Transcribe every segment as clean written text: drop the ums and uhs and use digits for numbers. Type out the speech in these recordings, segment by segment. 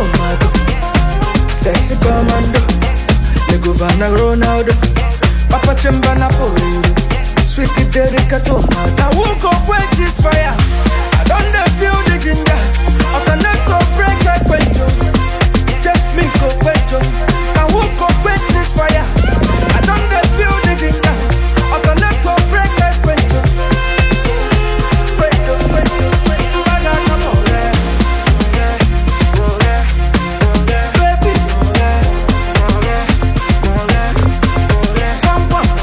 tomato. Sexy commando, le Govana Ronaldo. Papa Chemba Napoli, sweetie Derrica tomato. I woke up when she's fire. I don't feel the ginger. I cannot go break like Quencho. Just me go Quencho. I woke up when she's fire. I don't feel the ginger. I cannot go break like Quencho. Quencho, Quencho, Quencho. I got a ball there. Baby, pam pam.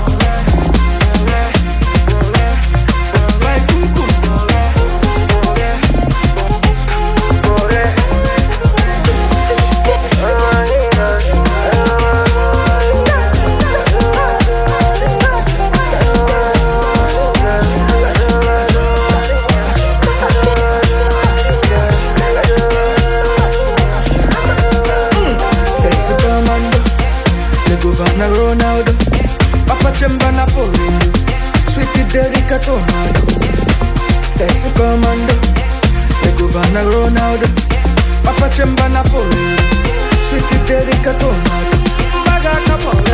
Like cuckoo. Sexy commando, le Govana Ronaldo. Papa Chemba Napoli, sweetie Derrica tomato. Sexy commando, le Govana Ronaldo. Papa Chemba Napoli, sweetie Derrica tomato. Baga Napoli.